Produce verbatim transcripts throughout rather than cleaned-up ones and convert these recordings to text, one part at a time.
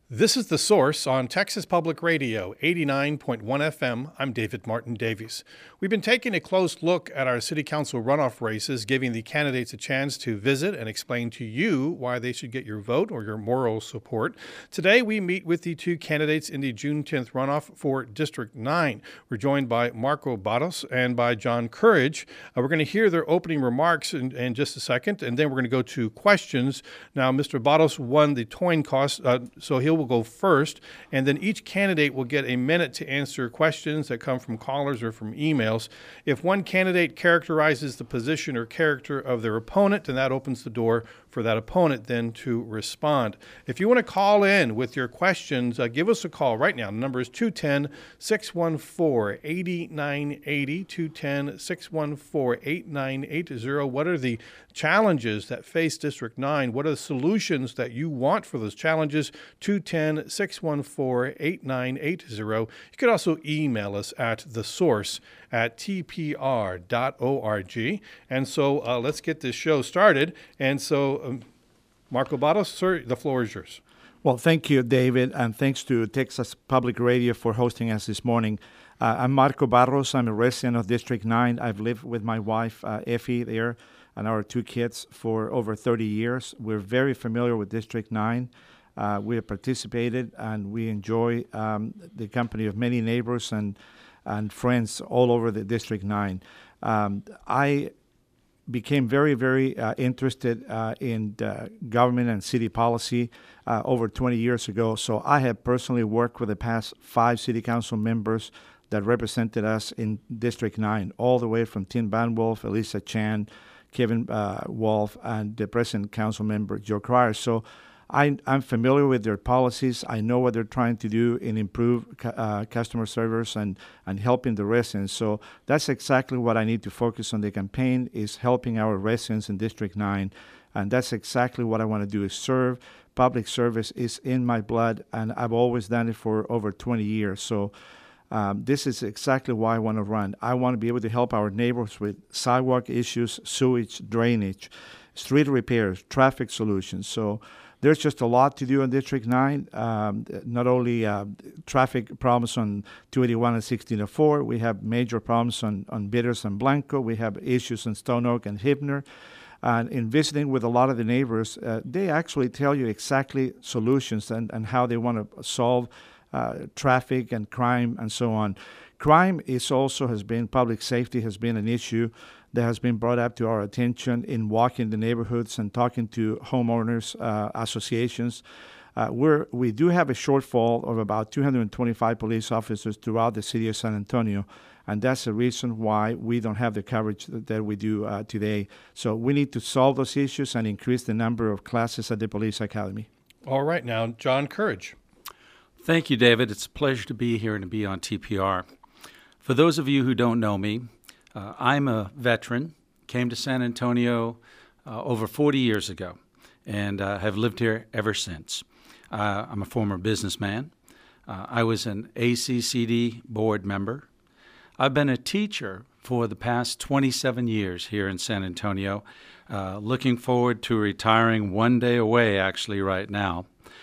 This is The Source on Texas Public Radio, eighty-nine point one F M. I'm David Martin Davies. We've been taking a close look at our city council runoff races, giving the candidates a chance to visit and explain to you why they should get your vote or your moral support. Today, we meet with the two candidates in the June tenth runoff for District nine. We're joined by Marco Barros and by John Courage. Uh, we're going to hear their opening remarks in, in just a second, and then we're going to go to questions. Now, Mister Barros won the coin toss, uh, so he'll will go first, and then each candidate will get a minute to answer questions that come from callers or from emails. If one candidate characterizes the position or character of their opponent, then that opens the door for that opponent then to respond. If you want to call in with your questions, uh, give us a call right now. The number is two one zero, six one four, eight nine eight zero, two one zero, six one four, eight nine eight zero. What are the challenges that face District nine? What are the solutions that you want for those challenges? two one zero, six one four, eight nine eight zero. You could also email us at thesource at t p r dot org. And so uh, let's get this show started. And so, um, Marco Barros, sir, the floor is yours. Well, thank you, David, and thanks to Texas Public Radio for hosting us this morning. Uh, I'm Marco Barros. I'm a resident of District nine. I've lived with my wife, uh, Effie, there, and our two kids for over thirty years. We're very familiar with District nine. Uh, we have participated, and we enjoy um, the company of many neighbors and and friends all over the District nine. Um, I became very, very uh, interested uh, in uh, government and city policy uh, over twenty years ago. So I have personally worked with the past five city council members that represented us in District nine, all the way from Tim Banwolf, Elisa Chan, Kevin uh, Wolf, and the present council member, Joe Cryer. So I, I'm familiar with their policies. I know what they're trying to do in improve uh, customer service and, and helping the residents. So that's exactly what I need to focus on the campaign, is helping our residents in District nine. And that's exactly what I want to do, is serve. Public service is in my blood, and I've always done it for over twenty years. So um, this is exactly why I want to run. I want to be able to help our neighbors with sidewalk issues, sewage, drainage, street repairs, traffic solutions. So there's just a lot to do in District nine, um, not only uh, traffic problems on two eighty-one and sixteen oh four. We have major problems on, on Bitters and Blanco. We have issues in Stone Oak and Hibner. And in visiting with a lot of the neighbors, uh, they actually tell you exactly solutions and, and how they want to solve uh, traffic and crime and so on. Crime is also has been, public safety has been an issue that has been brought up to our attention in walking the neighborhoods and talking to homeowners uh, associations. Uh, we're, we do have a shortfall of about two hundred twenty-five police officers throughout the city of San Antonio, and that's the reason why we don't have the coverage that, that we do uh, today. So we need to solve those issues and increase the number of classes at the police academy. All right, now, John Courage. Thank you, David. It's a pleasure to be here and to be on T P R. For those of you who don't know me, Uh, I'm a veteran, came to San Antonio uh, over forty years ago, and uh, have lived here ever since. Uh, I'm a former businessman. Uh, I was an A C C D board member. I've been a teacher for the past twenty-seven years here in San Antonio, uh, looking forward to retiring one day away, actually, right now.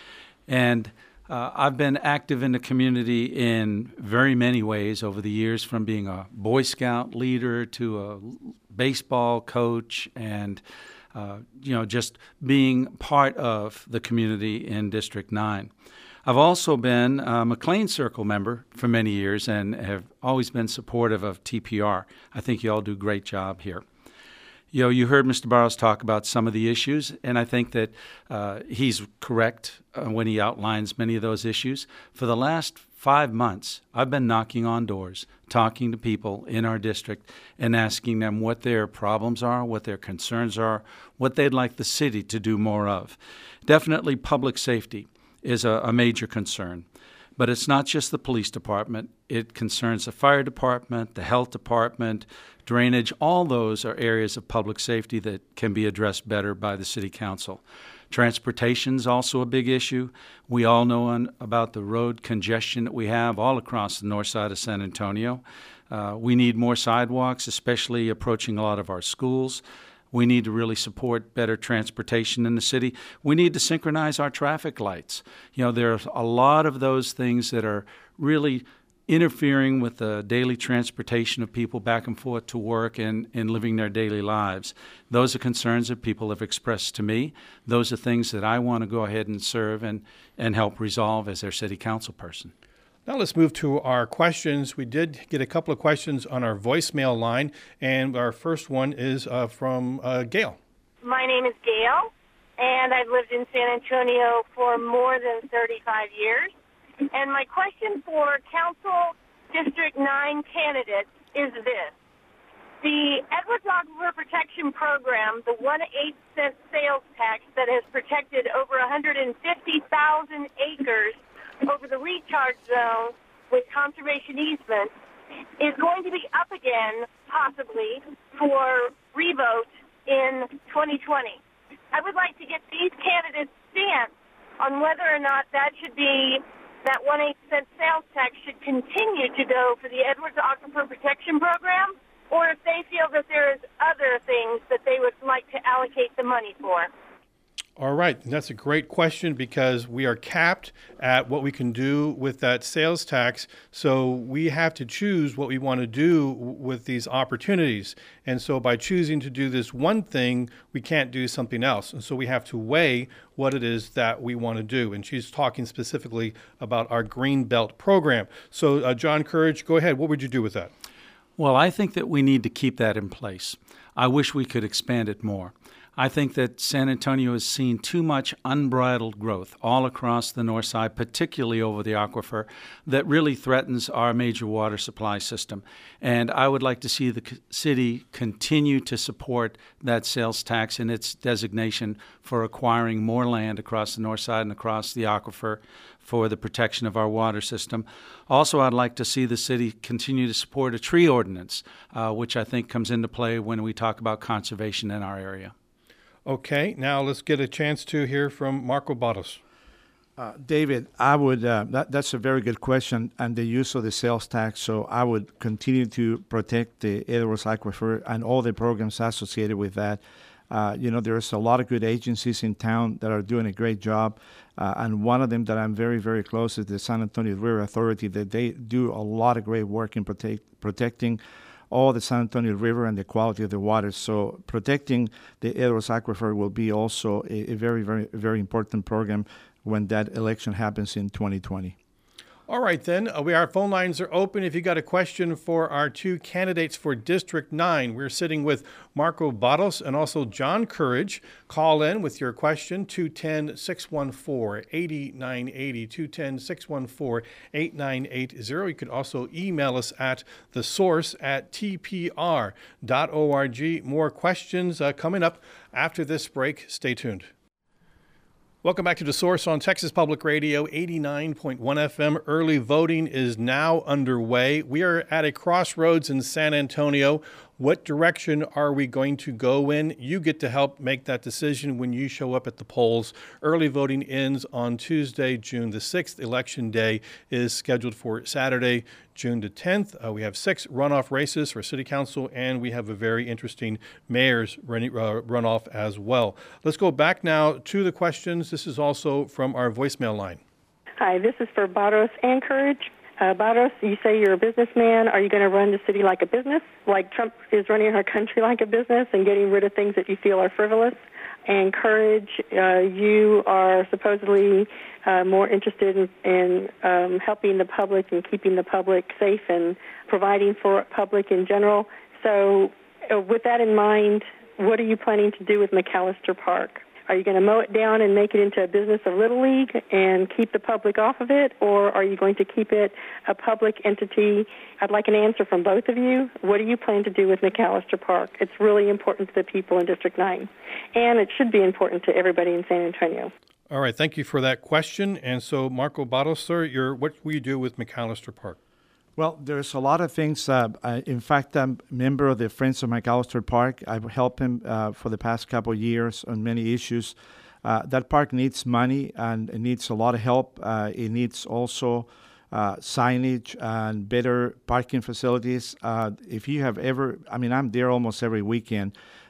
And Uh, I've been active in the community in very many ways over the years, from being a Boy Scout leader to a baseball coach and, uh, you know, just being part of the community in District nine. I've also been a McLean Circle member for many years and have always been supportive of T P R. I think you all do a great job here. You know, you heard Mister Barros talk about some of the issues, and I think that uh, he's correct uh, when he outlines many of those issues. For the last five months, I've been knocking on doors, talking to people in our district and asking them what their problems are, what their concerns are, what they'd like the city to do more of. Definitely public safety is a, a major concern. But it's not just the police department. It concerns the fire department, the health department, drainage. All those are areas of public safety that can be addressed better by the city council. Transportation is also a big issue. We all know on, about the road congestion that we have all across the north side of San Antonio. Uh, we need more sidewalks, especially approaching a lot of our schools. We need to really support better transportation in the city. We need to synchronize our traffic lights. You know, there's a lot of those things that are really interfering with the daily transportation of people back and forth to work and, and living their daily lives. Those are concerns that people have expressed to me. Those are things that I want to go ahead and serve and, and help resolve as their city council person. Now let's move to our questions. We did get a couple of questions on our voicemail line, and our first one is uh, from uh, Gail. My name is Gail, and I've lived in San Antonio for more than thirty-five years. And my question for Council District nine candidates is this. The Edwards Aquifer Protection Program, the one eighth cent sales tax that has protected over one hundred fifty thousand acres over the recharge zone with conservation easements, is going to be up again, possibly, for revote in twenty twenty. I would like to get these candidates' stance on whether or not that should be, that one eighth cent sales tax should continue to go for the Edwards Aquifer Protection Program, or if they feel that there is other things that they would like to allocate the money for. All right, that's a great question because we are capped at what we can do with that sales tax. So we have to choose what we want to do with these opportunities. And so by choosing to do this one thing, we can't do something else. And so we have to weigh what it is that we want to do. And she's talking specifically about our Green Belt program. So uh, John Courage, go ahead. What would you do with that? Well, I think that we need to keep that in place. I wish we could expand it more. I think that San Antonio has seen too much unbridled growth all across the north side, particularly over the aquifer, that really threatens our major water supply system. And I would like to see the c- city continue to support that sales tax in its designation for acquiring more land across the north side and across the aquifer for the protection of our water system. Also, I'd like to see the city continue to support a tree ordinance, uh, which I think comes into play when we talk about conservation in our area. Okay, now let's get a chance to hear from Marco Barros. Uh, David, I would, uh, that, that's a very good question, and the use of the sales tax. So I would continue to protect the Edwards Aquifer and all the programs associated with that. Uh, you know, there's a lot of good agencies in town that are doing a great job. Uh, and one of them that I'm very, very close is the San Antonio River Authority, that they do a lot of great work in protect, protecting all the San Antonio River and the quality of the water. So protecting the Edwards Aquifer will be also a, a very, very, very important program when that election happens in twenty twenty. All right, then. Uh, we, our phone lines are open. If you got a question for our two candidates for District nine, we're sitting with Marco Barros and also John Courage. Call in with your question, two one zero, six one four, eight nine eight zero, two one zero, six one four, eight nine eight zero. You could also email us at the source at t p r dot org. More questions uh, coming up after this break. Stay tuned. Welcome back to The Source on Texas Public Radio, eighty-nine point one F M. Early voting is now underway. We are at a crossroads in San Antonio. What direction are we going to go in? You get to help make that decision when you show up at the polls. Early voting ends on Tuesday, June the sixth. Election day is scheduled for Saturday, June the tenth. Uh, we have six runoff races for city council, and we have a very interesting mayor's run, uh, runoff as well. Let's go back now to the questions. This is also from our voicemail line. Hi, this is for Barros and Courage. Uh, Barros, you say you're a businessman. Are you going to run the city like a business, like Trump is running our country like a business and getting rid of things that you feel are frivolous? And Courage, uh, you are supposedly uh, more interested in, in um, helping the public and keeping the public safe and providing for public in general. So uh, with that in mind, what are you planning to do with McAllister Park? Are you going to mow it down and make it into a business of Little League and keep the public off of it, or are you going to keep it a public entity? I'd like an answer from both of you. What do you plan to do with McAllister Park? It's really important to the people in District nine, and it should be important to everybody in San Antonio. All right, thank you for that question. And so, Marco Barros, sir, your, what will you do with McAllister Park? Well, there's a lot of things. Uh, I, in fact, I'm a member of the Friends of McAllister Park. I've helped him uh, for the past couple of years on many issues. Uh, that park needs money and it needs a lot of help. Uh, it needs also uh, signage and better parking facilities. Uh, if you have ever, I mean, I'm there almost every weekend.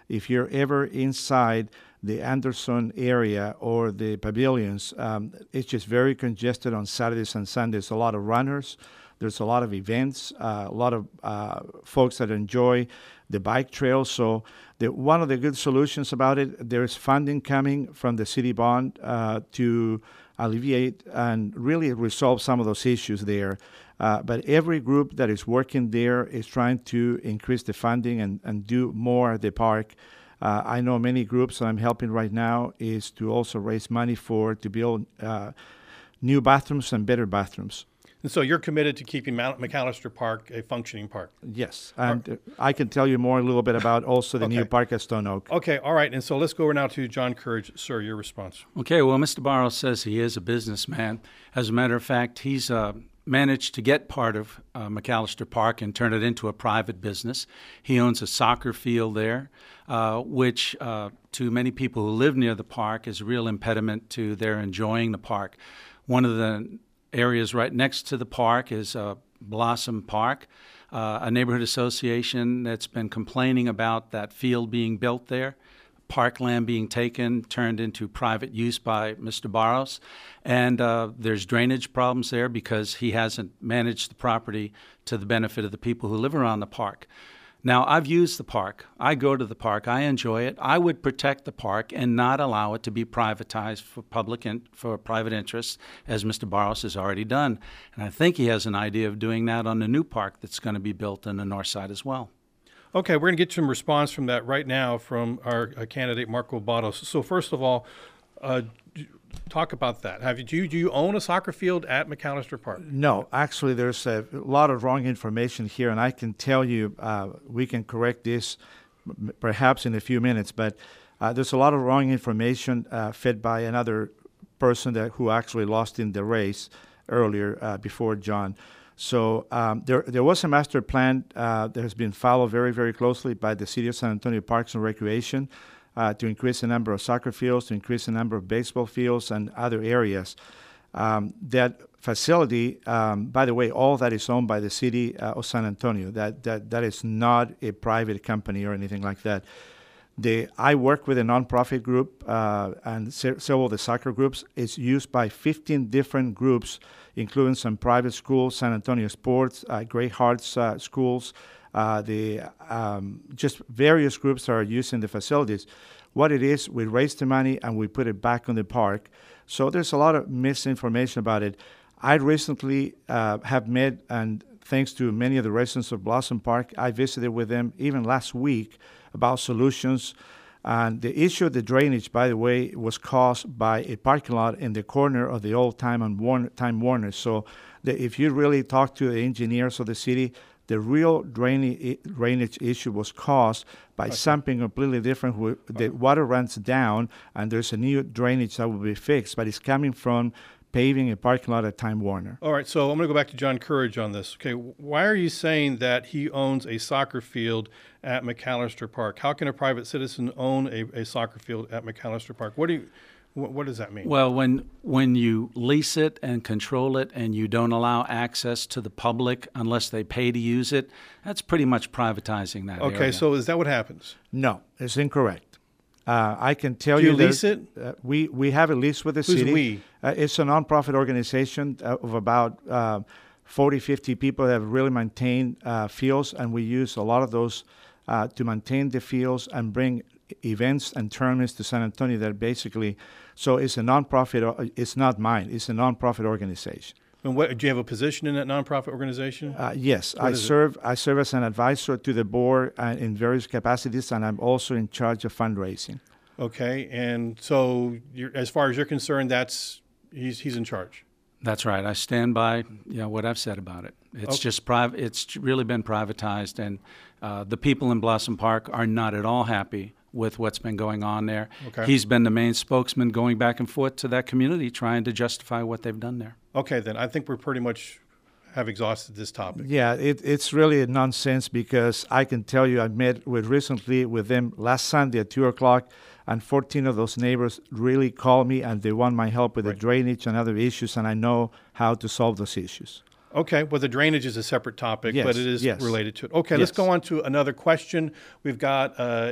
if you're ever inside the Anderson area or the pavilions, um, it's just very congested on Saturdays and Sundays. A lot of runners. There's a lot of events, uh, a lot of uh, folks that enjoy the bike trails. So the, one of the good solutions about it, there's funding coming from the city bond uh, to alleviate and really resolve some of those issues there. Uh, but every group that is working there is trying to increase the funding and, and do more at the park. Uh, I know many groups that I'm helping right now is to also raise money for to build uh, new bathrooms and better bathrooms. And so you're committed to keeping Mount McAllister Park a functioning park? Yes, and uh, I can tell you more a little bit about also the Okay. new park at Stone Oak. Okay, all right. And so let's go over now to John Courage. Sir, your response. Okay, well, Mister Barros says he is a businessman. As a matter of fact, he's uh, managed to get part of uh, McAllister Park and turn it into a private business. He owns a soccer field there, uh, which uh, to many people who live near the park is a real impediment to their enjoying the park. One of the areas right next to the park is uh, Blossom Park, uh, a neighborhood association that's been complaining about that field being built there, parkland being taken, turned into private use by Mister Barros. And uh, there's drainage problems there because he hasn't managed the property to the benefit of the people who live around the park. Now, I've used the park. I go to the park. I enjoy it. I would protect the park and not allow it to be privatized for public in, for private interests, as Mister Barros has already done. And I think he has an idea of doing that on the new park that's going to be built on the north side as well. Okay, we're going to get some response from that right now from our uh, candidate, Marco Barros. So first of all, uh, talk about that. Have you do, you do you own a soccer field at McAllister Park? No, actually, there's a lot of wrong information here, and I can tell you uh, we can correct this m- perhaps in a few minutes, but uh, there's a lot of wrong information uh, fed by another person that who actually lost in the race earlier uh, before John. So um, there, there was a master plan uh, that has been followed very, very closely by the City of San Antonio Parks and Recreation uh, to increase the number of soccer fields, to increase the number of baseball fields and other areas. Um, that facility, um, by the way, all that is owned by the City uh, of San Antonio. That, that, that is not a private company or anything like that. The, I work with a nonprofit group uh, and se- several of the soccer groups. It's used by fifteen different groups, including some private schools, San Antonio Sports, uh, Great Hearts uh, schools, uh, the um, just various groups that are using the facilities. What it is, we raise the money and we put it back on the park. So there's a lot of misinformation about it. I recently uh, have met, and thanks to many of the residents of Blossom Park, I visited with them even last week about solutions. And the issue of the drainage, by the way, was caused by a parking lot in the corner of the old Time and Warner, Time Warner. So the, if you really talk to the engineers of the city, the real drainage, drainage issue was caused by okay. something completely different. Where the water runs down, and there's a new drainage that will be fixed, but it's coming from paving a parking lot at Time Warner. All right, so I'm going to go back to John Courage on this. Okay, why are you saying that he owns a soccer field at McAllister Park? How can a private citizen own a, a soccer field at McAllister Park? What do you, what, what does that mean? Well, when when you lease it and control it and you don't allow access to the public unless they pay to use it, that's pretty much privatizing that okay, area. so is that what happens? No, it's incorrect. Uh, I can tell Do you, you lease that, it? Uh, we we have a lease with the Who's city. we? Uh, it's a nonprofit organization uh, of about uh, forty, fifty people that have really maintained uh, fields, and we use a lot of those uh, to maintain the fields and bring events and tournaments to San Antonio. That basically, so it's a nonprofit. It's not mine. It's a nonprofit organization. And what, do you have a position in that nonprofit organization? Uh, yes, what I is serve. It? I serve as an advisor to the board uh, in various capacities, and I'm also in charge of fundraising. Okay, and so you're, as far as you're concerned, that's he's he's in charge. That's right. I stand by you know what I've said about it. It's okay. just private. It's really been privatized, and uh, the people in Blossom Park are not at all happy with what's been going on there. Okay. He's been the main spokesman going back and forth to that community trying to justify what they've done there. Okay, then I think we're pretty much have exhausted this topic. Yeah, it, it's really a nonsense because I can tell you I met with recently with them last Sunday at two o'clock, and fourteen of those neighbors really called me and they want my help with right. the drainage and other issues, and I know how to solve those issues. Okay, well, the drainage is a separate topic, yes, but it is yes. related to it. Okay, yes. let's go on to another question. We've got uh,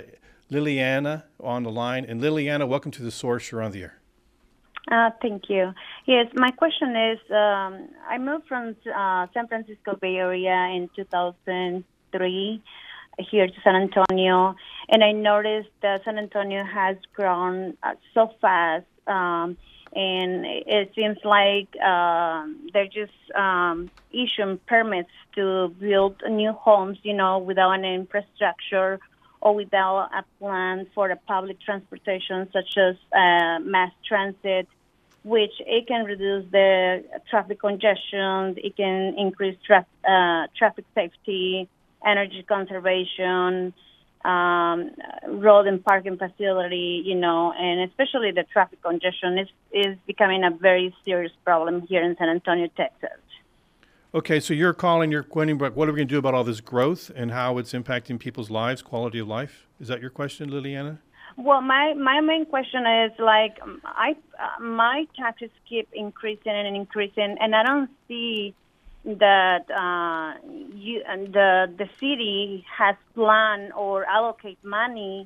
Liliana on the line. And Liliana, welcome to The Source. You're on the air. Uh, thank you. Yes, my question is, um, I moved from uh, San Francisco Bay Area in two thousand three here to San Antonio, and I noticed that San Antonio has grown uh, so fast, um, and it seems like uh, they're just um, issuing permits to build new homes, you know, without an infrastructure or without a plan for the public transportation, such as uh, mass transit, which it can reduce the traffic congestion, it can increase tra- uh, traffic safety, energy conservation, um, road and parking facility, you know, and especially the traffic congestion is, is becoming a very serious problem here in San Antonio, Texas. Okay, so you're calling, you're questioning, what are we going to do about all this growth and how it's impacting people's lives, quality of life? Is that your question, Liliana? Well, my, my main question is, like, I uh, my taxes keep increasing and increasing, and I don't see that uh, you, the the city has planned or allocate money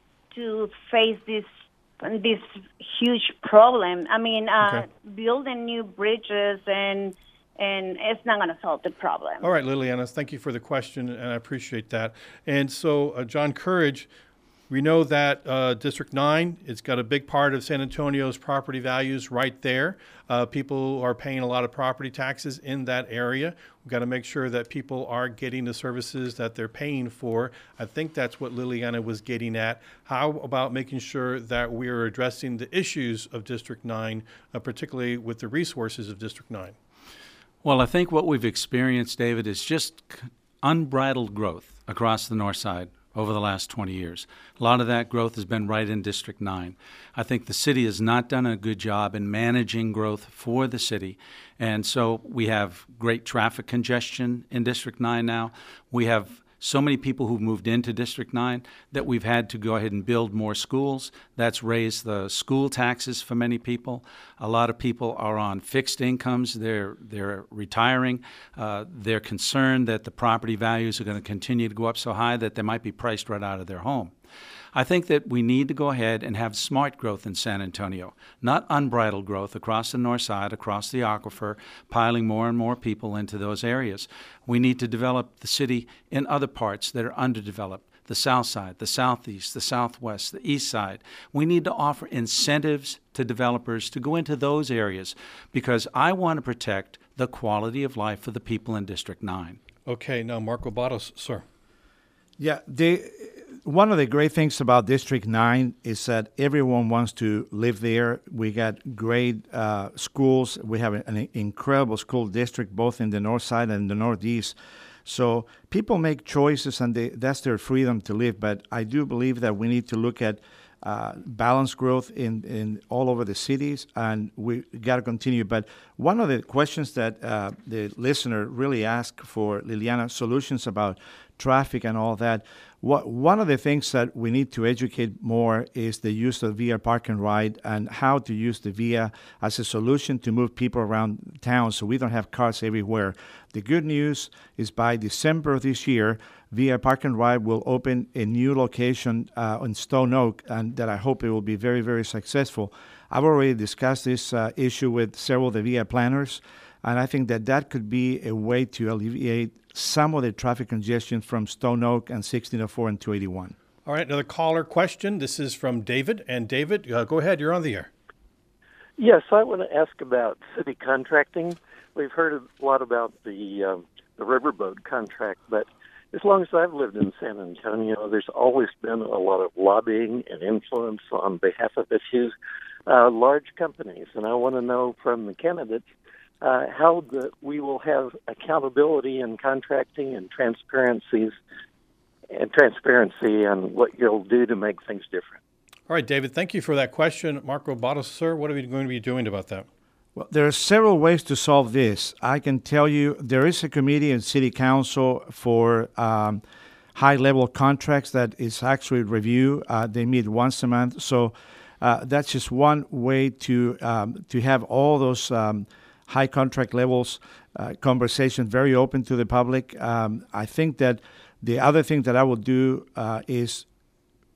to face this this huge problem. I mean, uh, Okay. building new bridges and and it's not going to solve the problem. All right, Liliana, thank you for the question, and I appreciate that. And so, uh, John Courage, we know that uh, District nine, it's got a big part of San Antonio's property values right there. Uh, people are paying a lot of property taxes in that area. We've got to make sure that people are getting the services that they're paying for. I think that's what Liliana was getting at. How about making sure that we are addressing the issues of District nine, uh, particularly with the resources of District nine? Well, I think what we've experienced, David, is just unbridled growth across the north side over the last twenty years. A lot of that growth has been right in District nine. I think the city has not done a good job in managing growth for the city. And so we have great traffic congestion in District nine now. We have so many people who've moved into District nine that we've had to go ahead and build more schools. That's raised the school taxes for many people. A lot of people are on fixed incomes. They're they're retiring. Uh, they're concerned that the property values are going to continue to go up so high that they might be priced right out of their home. I think that we need to go ahead and have smart growth in San Antonio, not unbridled growth across the north side, across the aquifer, piling more and more people into those areas. We need to develop the city in other parts that are underdeveloped, the south side, the southeast, the southwest, the east side. We need to offer incentives to developers to go into those areas because I want to protect the quality of life for the people in District nine. Okay, now Marco Barros, sir. Yeah, they, one of the great things about District nine is that everyone wants to live there. We got great uh, schools. We have an incredible school district both in the north side and the northeast. So people make choices, and they, that's their freedom to live. But I do believe that we need to look at uh, balanced growth in, in all over the cities, and we got to continue. But one of the questions that uh, the listener really asked for Liliana, solutions about traffic and all that. What, one of the things that we need to educate more is the use of Via Park and Ride and how to use the Via as a solution to move people around town so we don't have cars everywhere. The good news is by December of this year, Via Park and Ride will open a new location uh, in Stone Oak, and that I hope it will be very, very successful. I've already discussed this uh, issue with several of the Via planners, and I think that that could be a way to alleviate some of the traffic congestion from Stone Oak and sixteen oh four and two eighty-one. All right, another caller question. This is from David. And David, uh, go ahead. You're on the air. Yes, I want to ask about city contracting. We've heard a lot about the um, the riverboat contract, but as long as I've lived in San Antonio, there's always been a lot of lobbying and influence on behalf of issues, uh, large companies. And I want to know from the candidates uh, how the, we will have accountability in contracting and transparencies and transparency and what you'll do to make things different. All right, David, thank you for that question. Marco Barros, sir, what are we going to be doing about that? Well, there are several ways to solve this. I can tell you there is a committee in City Council for um, high-level contracts that is actually review. Uh, they meet once a month. So uh, that's just one way to um, to have all those um, high contract levels uh, conversation very open to the public. Um, I think that the other thing that I will do uh, is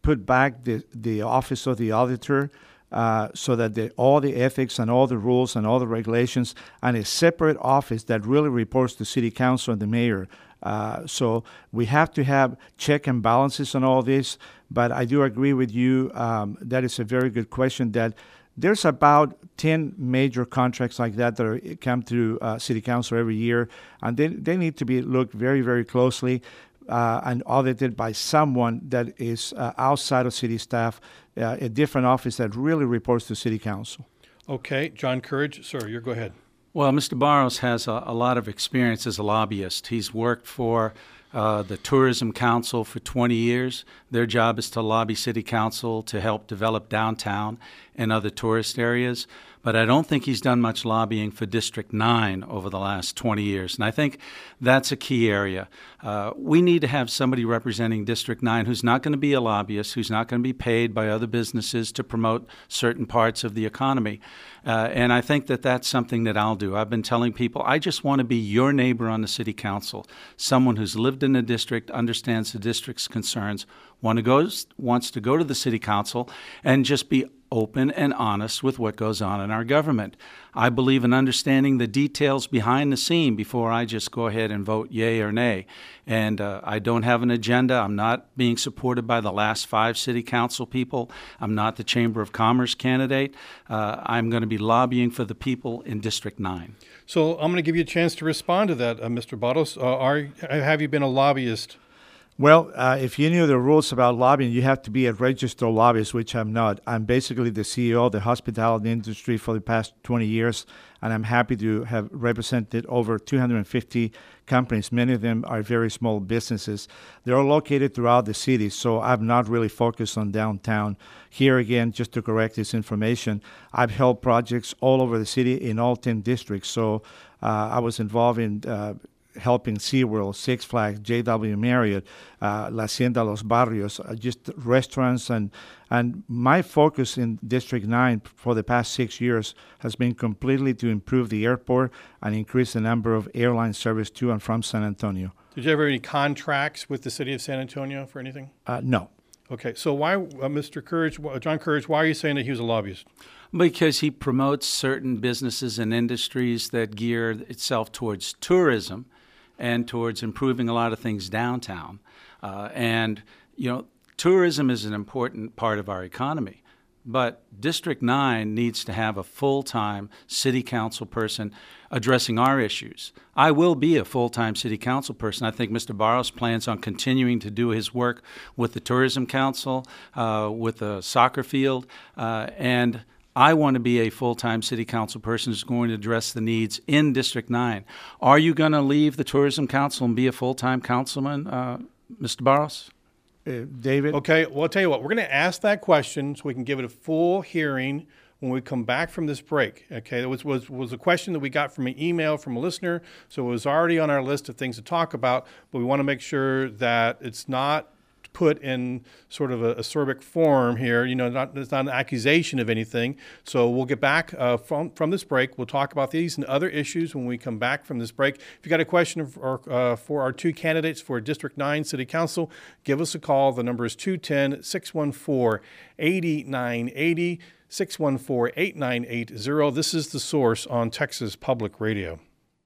put back the, the office of the auditor uh, so that the, all the ethics and all the rules and all the regulations, and a separate office that really reports to city council and the mayor. Uh, so we have to have check and balances on all this, but I do agree with you. Um, that is a very good question. That there's about ten major contracts like that that are, come through uh, city council every year, and they, they need to be looked very, very closely uh, and audited by someone that is uh, outside of city staff, uh, a different office that really reports to city council. Okay, John Courage, sir, you go ahead. Well, Mister Barros has a, a lot of experience as a lobbyist. He's worked for uh, the Tourism Council for twenty years. Their job is to lobby City Council to help develop downtown and other tourist areas. But I don't think he's done much lobbying for District nine over the last twenty years. And I think that's a key area. Uh, we need to have somebody representing District nine who's not going to be a lobbyist, who's not going to be paid by other businesses to promote certain parts of the economy. Uh, and I think that that's something that I'll do. I've been telling people, I just want to be your neighbor on the City Council, someone who's lived in the district, understands the district's concerns, want to go, wants to go to the City Council and just be open and honest with what goes on in our government. I believe in understanding the details behind the scene before I just go ahead and vote yay or nay. And uh, I don't have an agenda. I'm not being supported by the last five city council people. I'm not the Chamber of Commerce candidate. Uh, I'm going to be lobbying for the people in District nine. So I'm going to give you a chance to respond to that, uh, Mister Barros. Uh, are, have you been a lobbyist? Well, uh, if you knew the rules about lobbying, you have to be a registered lobbyist, which I'm not. I'm basically the C E O of the hospitality industry for the past twenty years, and I'm happy to have represented over two hundred fifty companies. Many of them are very small businesses. They're all located throughout the city, so I'm not really focused on downtown. Here again, just to correct this information, I've held projects all over the city in all ten districts. So uh, I was involved in uh, helping SeaWorld, Six Flags, J W Marriott, uh, La Hacienda Los Barrios, uh, just restaurants. And, and my focus in District nine for the past six years has been completely to improve the airport and increase the number of airline service to and from San Antonio. Did you ever have any contracts with the city of San Antonio for anything? Uh, no. Okay, so why, uh, Mister Courage, John Courage, why are you saying that he was a lobbyist? Because he promotes certain businesses and industries that gear itself towards tourism and towards improving a lot of things downtown. Uh, and, you know, tourism is an important part of our economy. But District nine needs to have a full-time city council person addressing our issues. I will be a full-time city council person. I think Mister Barros plans on continuing to do his work with the Tourism Council, uh, with the soccer field, uh, and I want to be a full-time city council person who's going to address the needs in District nine. Are you going to leave the Tourism Council and be a full-time councilman, uh, Mister Barros? Uh, David? Okay, well, I'll tell you what, we're going to ask that question so we can give it a full hearing when we come back from this break. Okay, it was, was, was a question that we got from an email from a listener, so it was already on our list of things to talk about, but we want to make sure that it's not put in sort of a acerbic form here, you know, not, it's not an accusation of anything. So we'll get back uh, from, from this break. We'll talk about these and other issues when we come back from this break. If you got a question for, uh, for our two candidates for District nine City Council, give us a call. The number is two one zero, six one four, eight nine eight zero, six one four, eight nine eight zero. This is The Source on Texas Public Radio.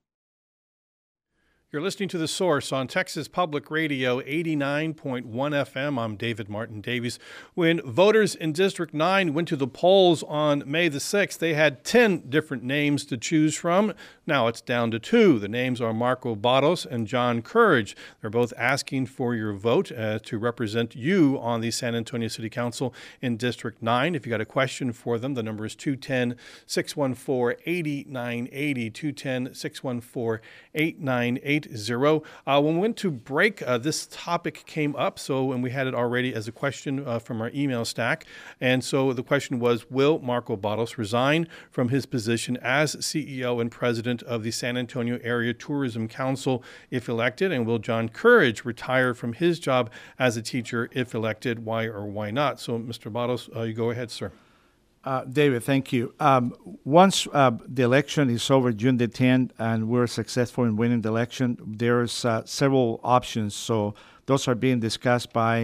You're listening to The Source on Texas Public Radio, eighty-nine point one F M. I'm David Martin Davies. When voters in District nine went to the polls on May the sixth, they had ten different names to choose from. Now it's down to two. The names are Marco Barros and John Courage. They're both asking for your vote uh, to represent you on the San Antonio City Council in District nine. If you got a question for them, the number is two one zero, six one four, eight nine eight zero, two one zero, six one four, eight nine eight zero. Uh, when we went to break, uh, this topic came up, so and we had it already as a question uh, from our email stack. And so the question was, will Marco Barros resign from his position as C E O and president of the San Antonio Area Tourism Council if elected? And will John Courage retire from his job as a teacher if elected? Why or why not? So, Mister Barros, uh, you go ahead, sir. Uh, David, thank you. Um, once uh, the election is over June the tenth and we're successful in winning the election, there's uh, several options. So those are being discussed by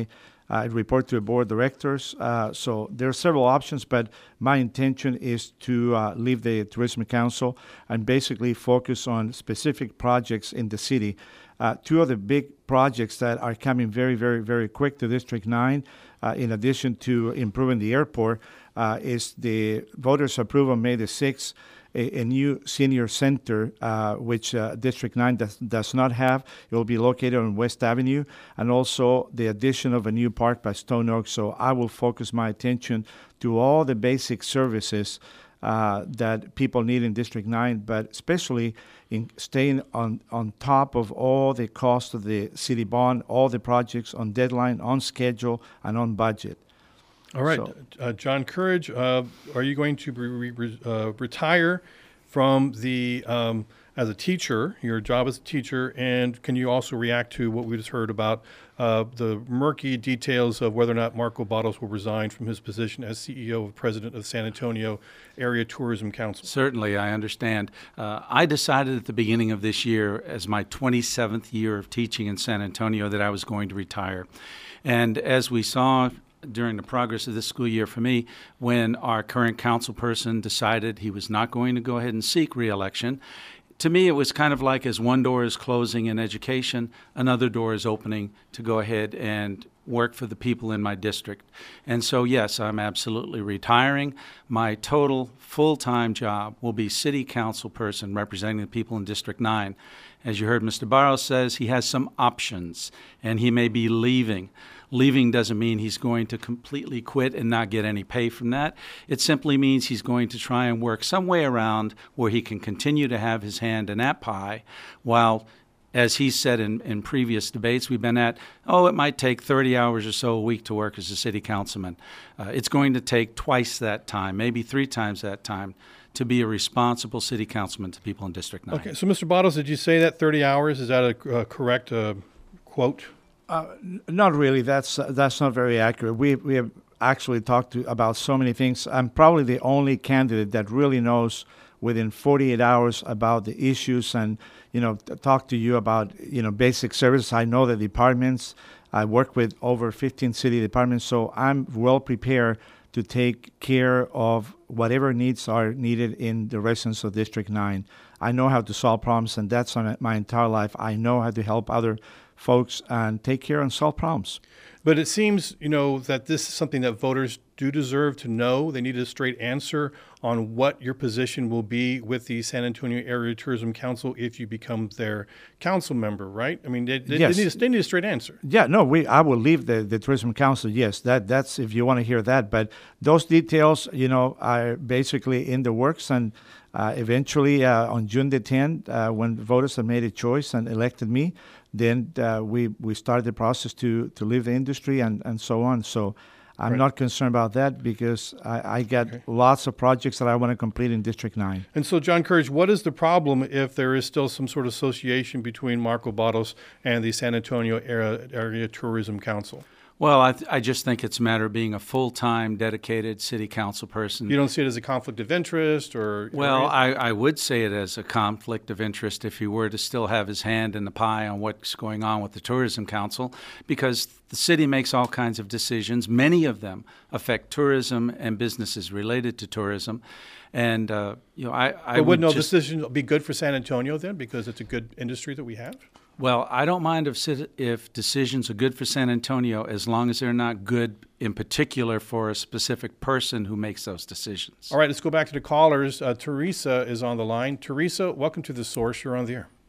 I report to the board of directors. Uh, so there are several options, but my intention is to uh, leave the Tourism Council and basically focus on specific projects in the city. Uh, two of the big projects that are coming very, very, very quick to District nine, uh, in addition to improving the airport, uh, is the voters approve on May the sixth a, a new senior center, uh, which uh, District nine does, does not have. It will be located on West Avenue, and also the addition of a new park by Stone Oak. So I will focus my attention to all the basic services uh, that people need in District nine, but especially in staying on, on top of all the cost of the city bond, all the projects on deadline, on schedule, and on budget. All right. So- Uh, John Courage, uh, are you going to re- re- uh, retire from the um, as a teacher, your job as a teacher, and can you also react to what we just heard about uh, the murky details of whether or not Marco Barros will resign from his position as C E O and President of San Antonio Area Tourism Council? Certainly, I understand. Uh, I decided at the beginning of this year, as my twenty-seventh year of teaching in San Antonio, that I was going to retire. And as we saw during the progress of this school year for me, when our current council person decided he was not going to go ahead and seek re-election, to me it was kind of like, as one door is closing in education, another door is opening to go ahead and work for the people in my district. And so, yes, I'm absolutely retiring. My total full-time job will be city council person representing the people in District nine. As you heard Mister Barros says, he has some options, and he may be leaving. Leaving doesn't mean he's going to completely quit and not get any pay from that. It simply means he's going to try and work some way around where he can continue to have his hand in that pie while, as he said in, in previous debates we've been at, oh, it might take thirty hours or so a week to work as a city councilman. Uh, it's going to take twice that time, maybe three times that time, to be a responsible city councilman to people in District nine. Okay, so Mister Barros, did you say that thirty hours? Is that a uh, correct uh, quote? Uh, n- not really. That's uh, that's not very accurate. We we have actually talked to, about so many things. I'm probably the only candidate that really knows within forty-eight hours about the issues and, you know, t- talk to you about, you know, basic services. I know the departments. I work with over fifteen city departments, so I'm well prepared to take care of whatever needs are needed in the residents of District nine. I know how to solve problems, and that's on my entire life. I know how to help other folks and take care and solve problems. But it seems, you know, that this is something that voters do deserve to know. They need a straight answer on what your position will be with the San Antonio Area Tourism Council if you become their council member, right? I mean, they, they, Yes. they, need, a, they need a straight answer. Yeah, no, we I will leave the, the tourism council. Yes, that that's if you want to hear that. But those details, you know, are basically in the works, and uh, eventually uh, on June the tenth, uh, when voters have made a choice and elected me, then uh, we we started the process to to leave the industry and and so on. So I'm Right. not concerned about that because I, I got Okay. lots of projects that I want to complete in District nine. And so, John Courage, what is the problem if there is still some sort of association between Marco Barros and the San Antonio Area, Area Tourism Council? Well, I, th- I just think it's a matter of being a full-time, dedicated city council person. You don't see it as a conflict of interest or? Well, or- I, I would say it as a conflict of interest if he were to still have his hand in the pie on what's going on with the Tourism Council, because the city makes all kinds of decisions. Many of them affect tourism and businesses related to tourism. And, uh, you know, I, I but would wouldn't those just... decisions be good for San Antonio then because it's a good industry that we have? Well, I don't mind if cit- if decisions are good for San Antonio as long as they're not good in particular for a specific person who makes those decisions. All right, let's go back to the callers. Uh, Teresa is on the line. Teresa, welcome to The Source. You're on the air.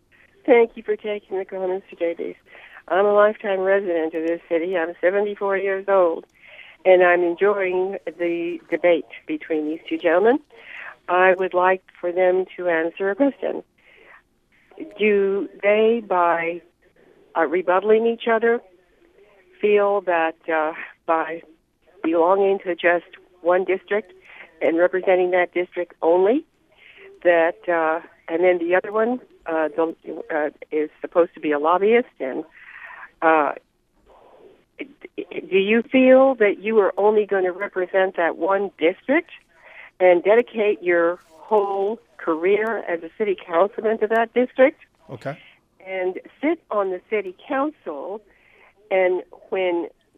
Thank you for taking the call, Mister Davies. I'm a lifetime resident of this city. I'm seventy-four years old, and I'm enjoying the debate between these two gentlemen. I would like for them to answer a question. Do they, by uh, rebuttaling each other, feel that uh, by belonging to just one district and representing that district only, that, uh, and then the other one uh, the, uh, is supposed to be a lobbyist, and uh, do you feel that you are only going to represent that one district and dedicate your whole career as a city councilman to that district? Okay. And sit on the city council, and when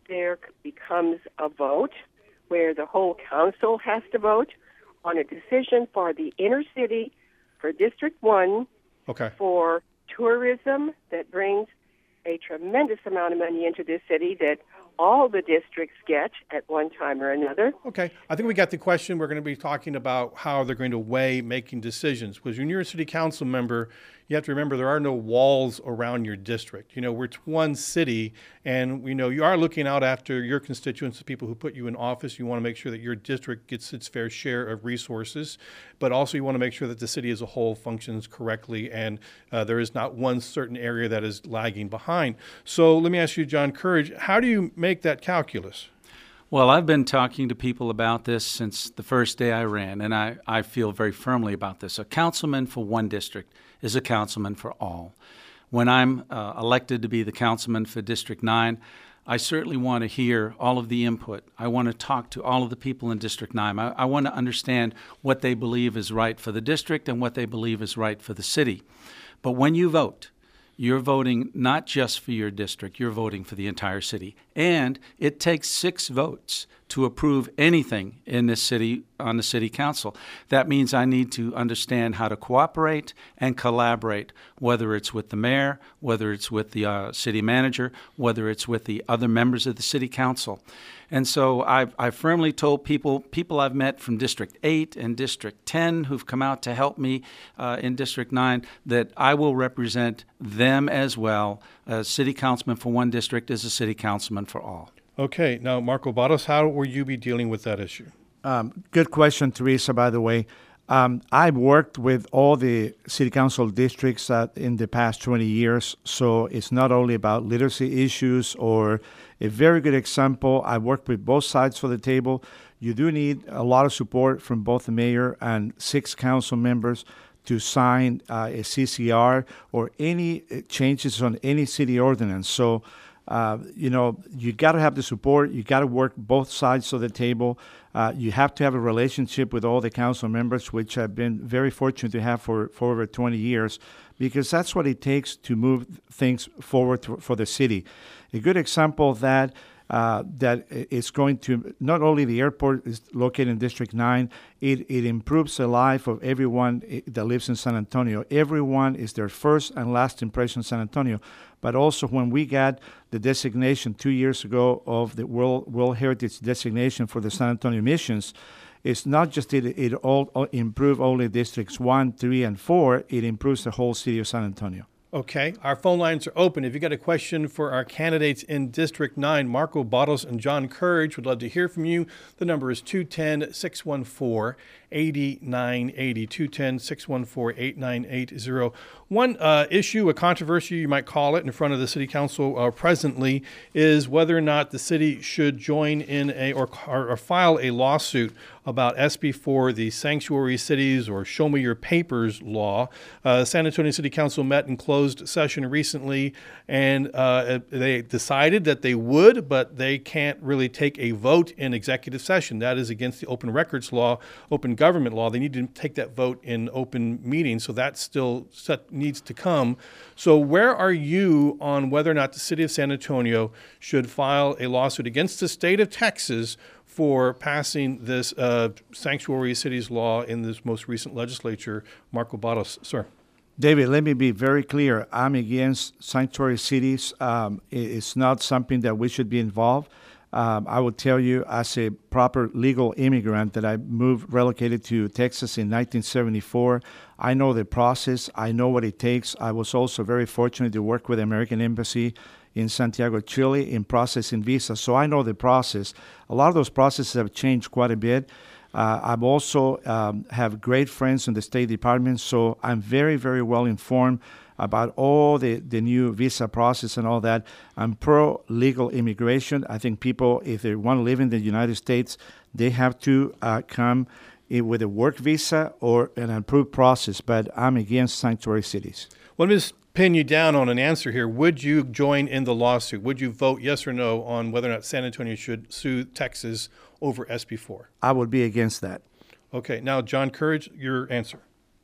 there becomes a vote where the whole council has to vote on a decision for the inner city, for District one, Okay. for tourism that brings a tremendous amount of money into this city that all the districts get at one time or another. Okay. I think we got the question. We're going to be talking about how they're going to weigh making decisions. Because when you're a city council member, you have to remember there are no walls around your district. You know, we're one city, and, you know, you are looking out after your constituents, the people who put you in office. You want to make sure that your district gets its fair share of resources, but also you want to make sure that the city as a whole functions correctly, and uh, there is not one certain area that is lagging behind. So let me ask you, John Courage, how do you make that calculus? Well, I've been talking to people about this since the first day I ran, and I, I feel very firmly about this. A councilman for one district is a councilman for all. When I'm uh, elected to be the councilman for District nine, I certainly want to hear all of the input. I want to talk to all of the people in District nine. I, I want to understand what they believe is right for the district and what they believe is right for the city. But when you vote, you're voting not just for your district, you're voting for the entire city. And it takes six votes to approve anything in this city on the city council. That means I need to understand how to cooperate and collaborate, whether it's with the mayor, whether it's with the uh, city manager, whether it's with the other members of the city council. And so I've, I've firmly told people, people I've met from District eight and District ten who've come out to help me uh, in District nine, that I will represent them as well. A city councilman for one district is a city councilman for all. Okay. Now, Marco Barros, how will you be dealing with that issue? Um, good question, Teresa, by the way. Um, I've worked with all the city council districts uh, in the past twenty years, so it's not only about literacy issues or a very good example. I worked with both sides of the table. You do need a lot of support from both the mayor and six council members to sign uh, a C C R or any changes on any city ordinance. So, uh, you know, you got to have the support. You got to work both sides of the table. Uh, you have to have a relationship with all the council members, which I've been very fortunate to have for, for over twenty years, because that's what it takes to move things forward to, for the city. A good example of that Uh, that is going to, not only the airport is located in District nine, it, it improves the life of everyone that lives in San Antonio. Everyone is their first and last impression of San Antonio. But also when we got the designation two years ago of the World, World Heritage designation for the San Antonio missions, it's not just it, it all improve only Districts one, three, and four, it improves the whole city of San Antonio. Okay, our phone lines are open. If you got a question for our candidates in District nine, Marco Barros and John Courage, would love to hear from you. The number is two one zero, six one four, eight nine eight zero, two one zero, six one four, eight nine eight zero. One uh, issue, a controversy, you might call it, in front of the City Council uh, presently is whether or not the city should join in a or, or, or file a lawsuit about S B four, the Sanctuary Cities or Show Me Your Papers law. Uh, San Antonio City Council met in closed session recently, and uh, they decided that they would, but they can't really take a vote in executive session. That is against the open records law, open government law. They need to take that vote in open meetings, so that still set, needs to come. So where are you on whether or not the city of San Antonio should file a lawsuit against the state of Texas for passing this uh, Sanctuary Cities law in this most recent legislature? Marco Barros, sir. David, let me be very clear. I'm against sanctuary cities. Um, it's not something that we should be involved. Um, I will tell you, as a proper legal immigrant, that I moved, relocated to Texas in nineteen seventy-four. I know the process. I know what it takes. I was also very fortunate to work with the American Embassy in Santiago, Chile, in processing visas. So I know the process. A lot of those processes have changed quite a bit. Uh, I've also um, have great friends in the State Department, so I'm very, very well informed about all the, the new visa process and all that. I'm pro-legal immigration. I think people, if they want to live in the United States, they have to uh, come in with a work visa or an approved process, but I'm against sanctuary cities. Let me just pin you down on an answer here. Would you join in the lawsuit? Would you vote yes or no on whether or not San Antonio should sue Texas over S B four? I would be against that. Okay. Now, John Courage, your answer.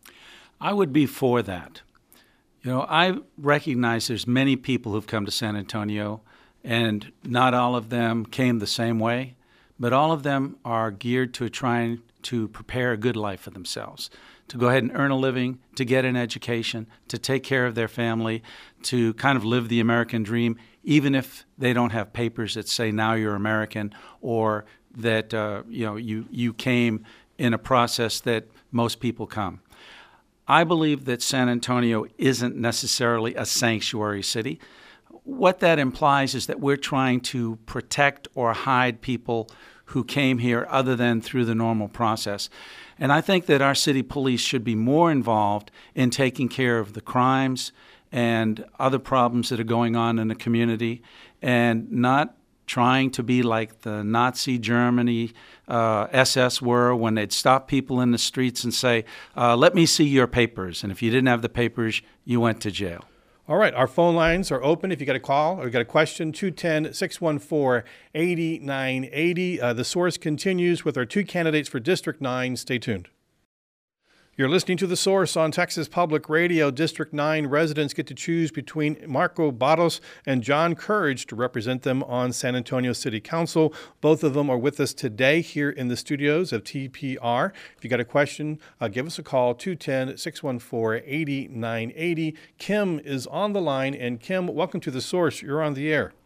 I would be for that. You know, I recognize there's many people who've come to San Antonio and not all of them came the same way, but all of them are geared to trying to prepare a good life for themselves, to go ahead and earn a living, to get an education, to take care of their family, to kind of live the American dream, even if they don't have papers that say now you're American, or that uh, you know you you came in a process that most people come. I believe that San Antonio isn't necessarily a sanctuary city. What that implies is that we're trying to protect or hide people who came here other than through the normal process. And I think that our city police should be more involved in taking care of the crimes and other problems that are going on in the community, and not trying to be like the Nazi Germany uh, S S were when they'd stop people in the streets and say, uh, let me see your papers. And if you didn't have the papers, you went to jail. All right, our phone lines are open. If you got a call or you got a question, two one zero, six one four, eight nine eight zero. Uh, the Source continues with our two candidates for District nine. Stay tuned. You're listening to The Source on Texas Public Radio. District nine residents get to choose between Marco Barros and John Courage to represent them on San Antonio City Council. Both of them are with us today here in the studios of T P R. If you got a question, uh, give us a call, two one zero, six one four, eight nine eight zero. Kim is on the line. And Kim, welcome to The Source. You're on the air.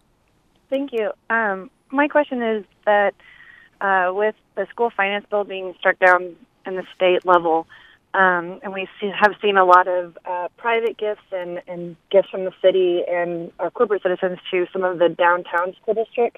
Thank you. Um, my question is that uh, with the school finance bill being struck down in the state level, um, and we see, have seen a lot of uh, private gifts and, and gifts from the city and our corporate citizens to some of the downtown school districts.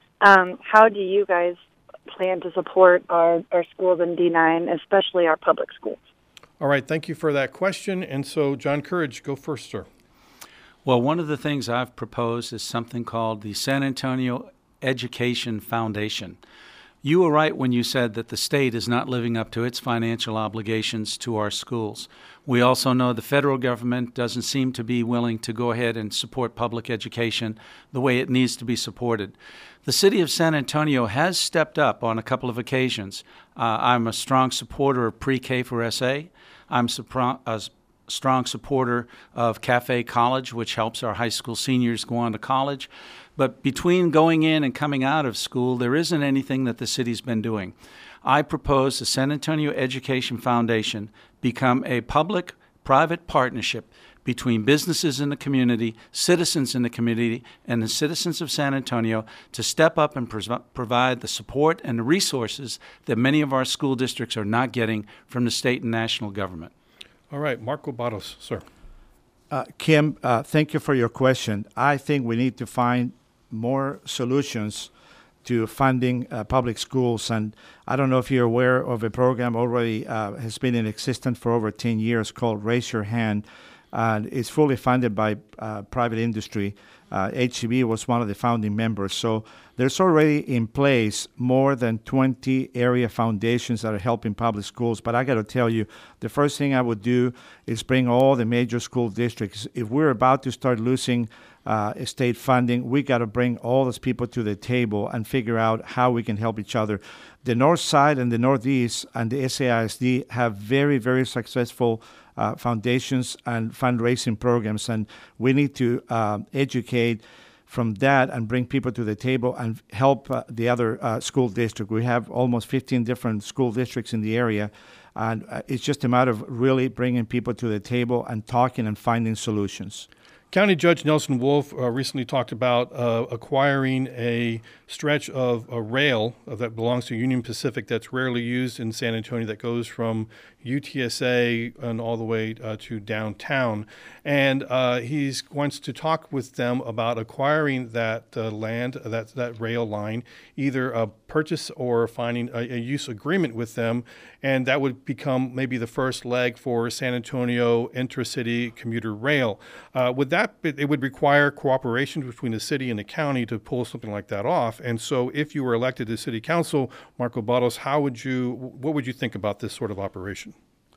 Um, how do you guys plan to support our, our schools in D nine, especially our public schools? All right, thank you for that question. And so, John Courage, go first, sir. Well, one of the things I've proposed is something called the San Antonio Education Foundation. You were right when you said that the state is not living up to its financial obligations to our schools. We also know the federal government doesn't seem to be willing to go ahead and support public education the way it needs to be supported. The city of San Antonio has stepped up on a couple of occasions. Uh, I'm a strong supporter of pre-K for S A. I'm supro- a strong supporter of Cafe College, which helps our high school seniors go on to college. But between going in and coming out of school, there isn't anything that the city's been doing. I propose the San Antonio Education Foundation become a public-private partnership between businesses in the community, citizens in the community, and the citizens of San Antonio to step up and pres- provide the support and the resources that many of our school districts are not getting from the state and national government. All right, Marco Barros, sir. Uh, Kim, uh, thank you for your question. I think we need to find more solutions to funding uh, public schools. And I don't know if you're aware of a program already uh, has been in existence for over ten years called Raise Your Hand. And it's fully funded by uh, private industry. Uh, H E B was one of the founding members. So there's already in place more than twenty area foundations that are helping public schools. But I got to tell you, the first thing I would do is bring all the major school districts. If we're about to start losing uh, state funding, we got to bring all those people to the table and figure out how we can help each other. The North Side and the Northeast and the S A I S D have very, very successful Uh, foundations and fundraising programs, and we need to uh, educate from that and bring people to the table and help uh, the other uh, school district. We have almost fifteen different school districts in the area, and uh, it's just a matter of really bringing people to the table and talking and finding solutions. County Judge Nelson Wolff uh, recently talked about uh, acquiring a stretch of a rail uh, that belongs to Union Pacific that's rarely used in San Antonio, that goes from U T S A and all the way uh, to downtown. And uh, he wants to talk with them about acquiring that uh, land, that, that rail line, either a purchase or finding a, a use agreement with them. And that would become maybe the first leg for San Antonio intercity commuter rail. Uh, would that That, it would require cooperation between the city and the county to pull something like that off. And so if you were elected to city council, Marco Barros, how would you, what would you think about this sort of operation?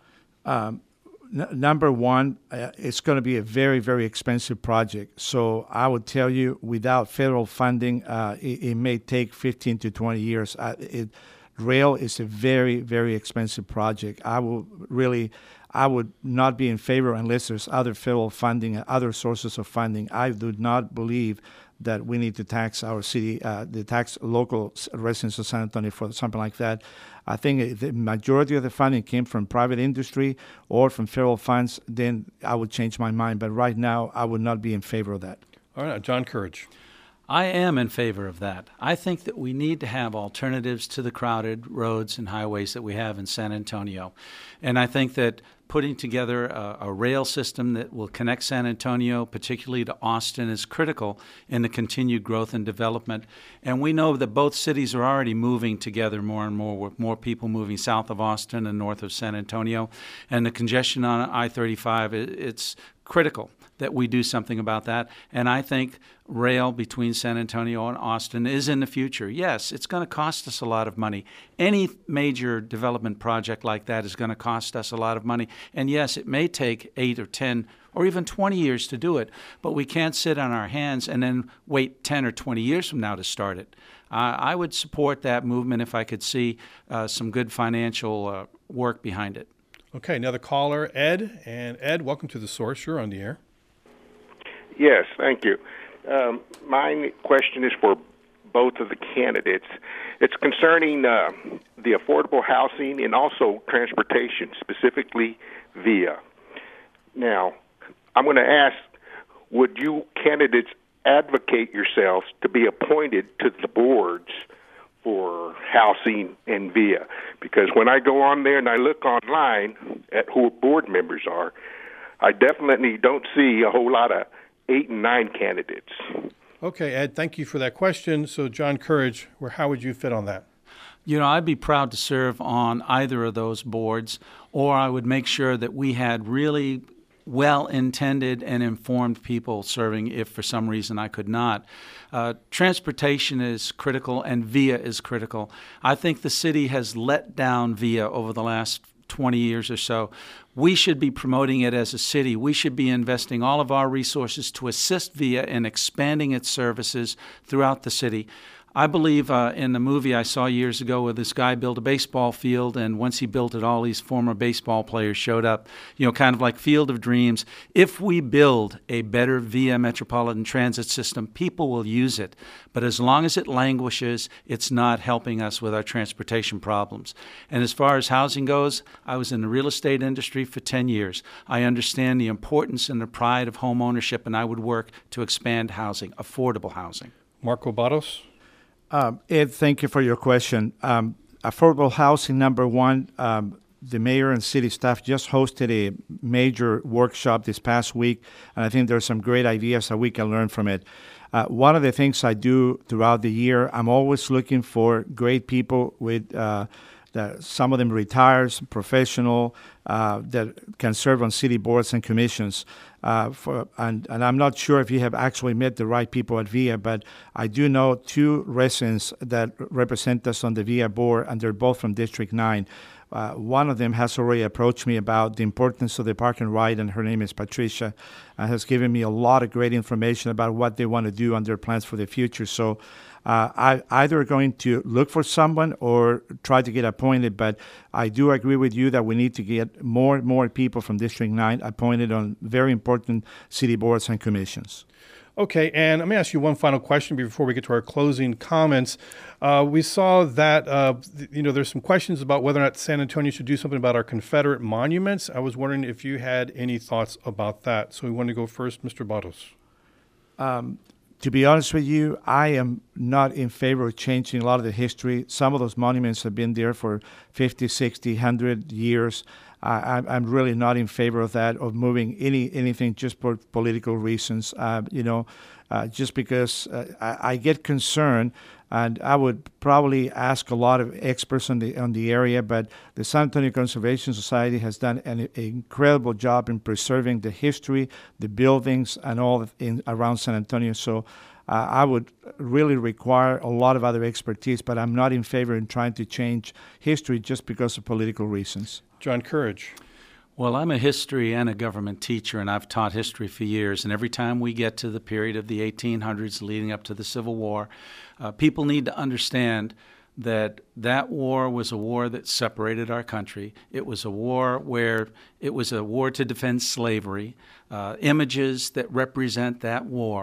Um, n- number one, uh, it's going to be a very, very expensive project. So I would tell you, without federal funding, uh, it, it may take fifteen to twenty years. Uh, it, rail is a very, very expensive project. I will really... I would not be in favor unless there's other federal funding and other sources of funding. I do not believe that we need to tax our city, uh, the tax local residents of San Antonio for something like that. I think the majority of the funding came from private industry or from federal funds, then I would change my mind. But right now, I would not be in favor of that. All right, John Courage. I am in favor of that. I think that we need to have alternatives to the crowded roads and highways that we have in San Antonio. And I think that putting together a, a rail system that will connect San Antonio, particularly to Austin, is critical in the continued growth and development. And we know that both cities are already moving together more and more, with more people moving south of Austin and north of San Antonio. And the congestion on I thirty-five, it's critical that we do something about that. And I think rail between San Antonio and Austin is in the future. Yes, it's going to cost us a lot of money. Any major development project like that is going to cost us a lot of money. And yes, it may take eight or ten or even twenty years to do it, but we can't sit on our hands and then wait ten or twenty years from now to start it. Uh, I would support that movement if I could see uh, some good financial uh, work behind it. Okay, another caller, Ed. And Ed, welcome to The Source. You're on the air. Yes, thank you. Um, my question is for both of the candidates. It's concerning uh, the affordable housing and also transportation, specifically VIA. Now, I'm going to ask, would you candidates advocate yourselves to be appointed to the boards for housing and VIA? Because when I go on there and I look online at who board members are, I definitely don't see a whole lot of eight and nine candidates. Okay, Ed, thank you for that question. So, John Courage, where how would you fit on that? You know, I'd be proud to serve on either of those boards, or I would make sure that we had really well-intended and informed people serving if for some reason I could not. Uh, transportation is critical and VIA is critical. I think the city has let down VIA over the last twenty years or so. We should be promoting it as a city. We should be investing all of our resources to assist VIA in expanding its services throughout the city. I believe uh, in the movie I saw years ago where this guy built a baseball field, and once he built it, all these former baseball players showed up, you know, kind of like Field of Dreams. If we build a better VIA metropolitan transit system, people will use it. But as long as it languishes, it's not helping us with our transportation problems. And as far as housing goes, I was in the real estate industry for ten years. I understand the importance and the pride of home ownership, and I would work to expand housing, affordable housing. Marco Barros? Um, Ed, thank you for your question. Um, affordable housing, number one, um, the mayor and city staff just hosted a major workshop this past week, and I think there's some great ideas that we can learn from it. Uh, one of the things I do throughout the year, I'm always looking for great people with uh, that some of them retires, professional, uh, that can serve on city boards and commissions. Uh, for, and, and I'm not sure if you have actually met the right people at VIA, but I do know two residents that represent us on the VIA board, and they're both from District nine. Uh, one of them has already approached me about the importance of the park and ride, and her name is Patricia, and has given me a lot of great information about what they want to do and their plans for the future. So uh, I either going to look for someone or try to get appointed, but I do agree with you that we need to get more and more people from District nine appointed on very important city boards and commissions. Okay, and let me ask you one final question before we get to our closing comments. Uh, we saw that, uh, th- you know, there's some questions about whether or not San Antonio should do something about our Confederate monuments. I was wondering if you had any thoughts about that. So we want to go first, Mister Barros. Um, to be honest with you, I am not in favor of changing a lot of the history. Some of those monuments have been there for fifty, sixty, one hundred years. I, I'm really not in favor of that, of moving any anything just for political reasons. Uh, you know, uh, just because uh, I, I get concerned, and I would probably ask a lot of experts on the on the area. But the San Antonio Conservation Society has done an, an incredible job in preserving the history, the buildings, and all in around San Antonio. So. Uh, I would really require a lot of other expertise, but I'm not in favor in trying to change history just because of political reasons. John Courage. Well, I'm a history and a government teacher, and I've taught history for years. And every time we get to the period of the eighteen hundreds leading up to the Civil War, uh, people need to understand that that war was a war that separated our country. It was a war where it was a war to defend slavery. Uh, images that represent that war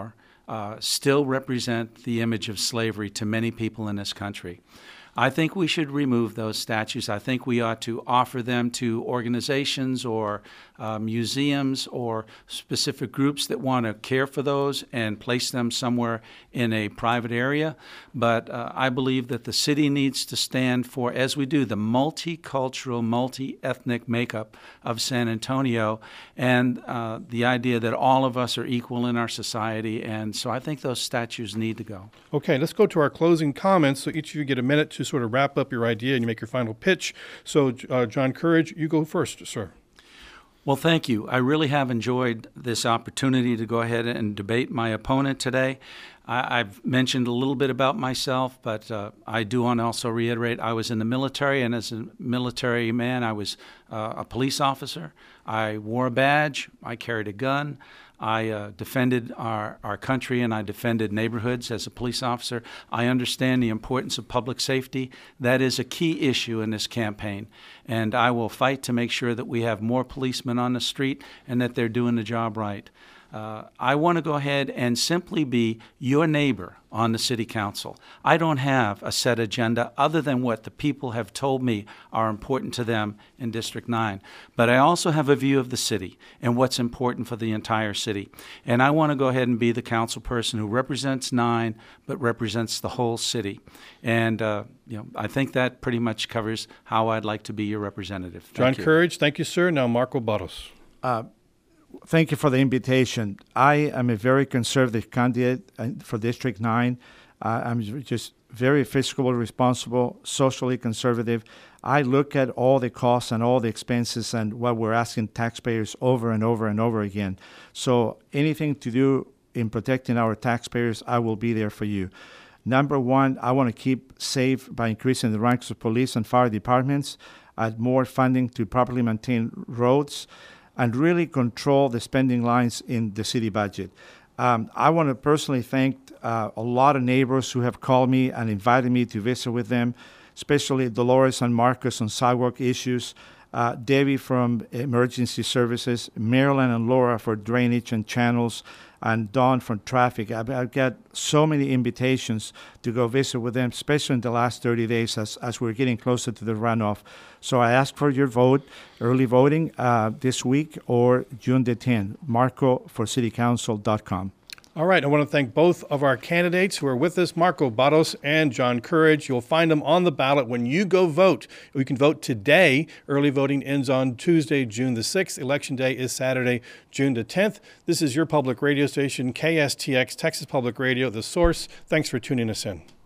uh, still represent the image of slavery to many people in this country. I think we should remove those statues. I think we ought to offer them to organizations or uh, museums or specific groups that want to care for those and place them somewhere in a private area. But uh, I believe that the city needs to stand for, as we do, the multicultural, multi-ethnic makeup of San Antonio and uh, the idea that all of us are equal in our society. And so I think those statues need to go. Okay, let's go to our closing comments. So each of you get a minute to sort of wrap up your idea and you make your final pitch. So, uh, John Courage, you go first, sir. Well, thank you. I really have enjoyed this opportunity to go ahead and debate my opponent today. I, I've mentioned a little bit about myself, but uh, I do want to also reiterate I was in the military, and as a military man, I was uh, a police officer. I wore a badge. I carried a gun. I uh, defended our, our country, and I defended neighborhoods as a police officer. I understand the importance of public safety. That is a key issue in this campaign, and I will fight to make sure that we have more policemen on the street and that they're doing the job right. Uh, I want to go ahead and simply be your neighbor on the city council. I don't have a set agenda other than what the people have told me are important to them in District nine. But I also have a view of the city and what's important for the entire city. And I want to go ahead and be the council person who represents nine but represents the whole city. And uh, you know, I think that pretty much covers how I'd like to be your representative. Thank John you. Courage, thank you, sir. Now Marco Barros. Uh, Thank you for the invitation. I am a very conservative candidate for District nine. Uh, I'm just very fiscally responsible, socially conservative. I look at all the costs and all the expenses and what we're asking taxpayers over and over and over again. So anything to do in protecting our taxpayers, I will be there for you. Number one, I want to keep safe by increasing the ranks of police and fire departments, add more funding to properly maintain roads, and really control the spending lines in the city budget. Um, I want to personally thank uh, a lot of neighbors who have called me and invited me to visit with them, especially Dolores and Marcus on sidewalk issues, uh, Debbie from Emergency Services, Marilyn and Laura for drainage and channels, and Dawn from traffic. I've, I've got so many invitations to go visit with them, especially in the last thirty days as, as we're getting closer to the runoff. So I ask for your vote, early voting uh, this week or June the tenth, marco for city council dot com. All right, I want to thank both of our candidates who are with us, Marco Barros and John Courage. You'll find them on the ballot when you go vote. You can vote today. Early voting ends on Tuesday, June the sixth. Election day is Saturday, June the tenth. This is your public radio station, K S T X, Texas Public Radio, The Source. Thanks for tuning us in.